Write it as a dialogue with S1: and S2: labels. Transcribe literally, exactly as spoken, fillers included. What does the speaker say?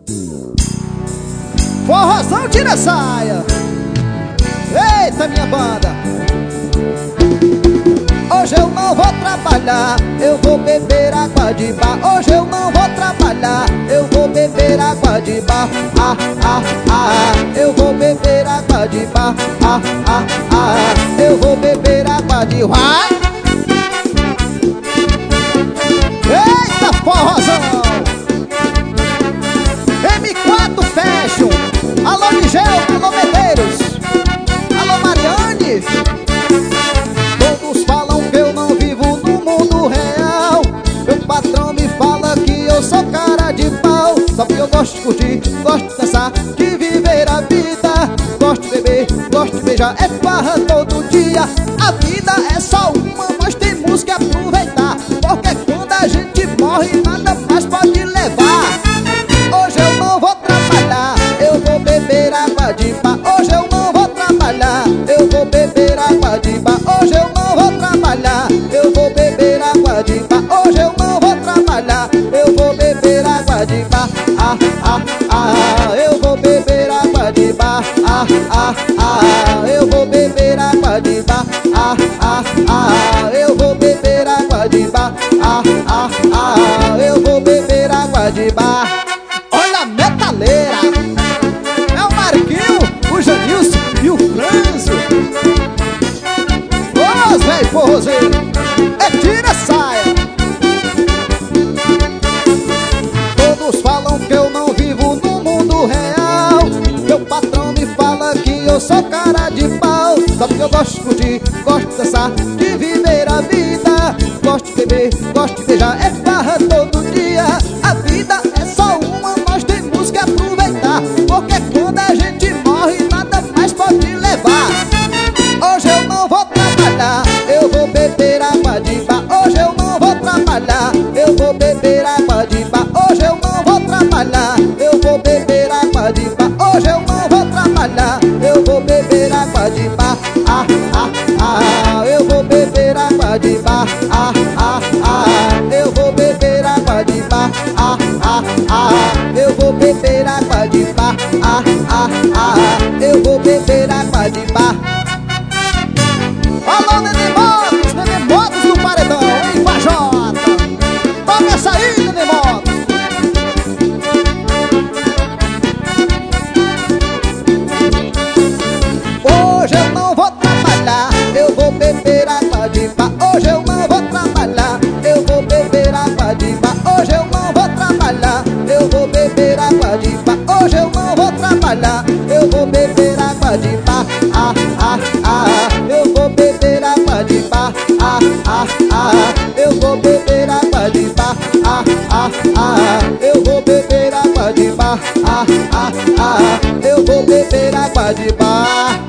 S1: Forrozão, tira a saia. Eita, minha banda. Hoje eu não vou trabalhar, eu vou beber água de bar. Hoje eu não vou trabalhar, eu vou beber água de bar. Ah, ah, ah, eu vou beber água de bar. Ah, ah, ah, eu vou beber água de bar. Eita, forrozão. M quatro Fashion. Alô, Nigel, alô, Medeiros. Alô, Mariane. Todos falam que eu não vivo no mundo real. Meu patrão me fala que eu sou cara de pau. Só que eu gosto de curtir, gosto de dançar, de viver a vida. Gosto de beber, gosto de beijar, é farra todo dia. A vida é só uma, nós temos que aproveitar. Porque quando a gente morre, nada mais pode levar. Hoje eu não vou trabalhar, eu vou beber água de bar. Hoje eu não vou trabalhar, eu vou beber água de bar. Hoje eu não vou trabalhar, eu vou beber água de bar. Hoje eu não vou trabalhar, eu vou beber água de bar. Ah, ah, ah, eu vou beber água de bar. Ah, ah, ah, eu vou beber água de bar. Ah, ah, ah, eu vou beber água de bar. Ah, ah, ah, eu vou beber água de bar. Olha a metaleira. É o Marquinho, o Janilson e o Franzio. Ô, véi forrozeiro, é tira a saia. Todos falam que eu não vivo no mundo real. Meu patrão me fala que eu sou cara de pau. Só porque eu gosto de curtir, gosto de dançar, de viver a vida. Gosto de beber, gosto de beijar, é farra todo dia. A vida é só uma, nós temos que aproveitar. Porque quando a gente morre, nada mais pode levar. Hoje eu não vou trabalhar, eu vou beber água de bar. Hoje eu não vou trabalhar, eu vou beber água de bar. Hoje eu não vou trabalhar, eu vou beber água de bar. Hoje eu não vou trabalhar, eu vou beber água de bar. Ah, ah, ah, eu vou beber água de bar. Ah, ah, ah, eu vou beber água de bar. Ah, ah, ah, eu vou beber água de bar. Ah, ah, ah, eu vou beber água de bar. Alô, Nenemotos, Nenemotos do Paredão, em Vajota. Toma essa aí, Nenemotos. Hoje eu não vou trabalhar, eu vou beber água de bar. Hoje eu não vou trabalhar, eu vou beber água de bar. Hoje eu não vou trabalhar, eu vou beber água de bar. Hoje eu não vou trabalhar, eu vou beber água de bar. Ah, ah, ah, eu vou beber água de bar. Ah, ah, ah, eu vou beber água de bar. Ah, ah, ah, eu vou beber água de bar. Ah, ah, ah, eu vou beber água de bar.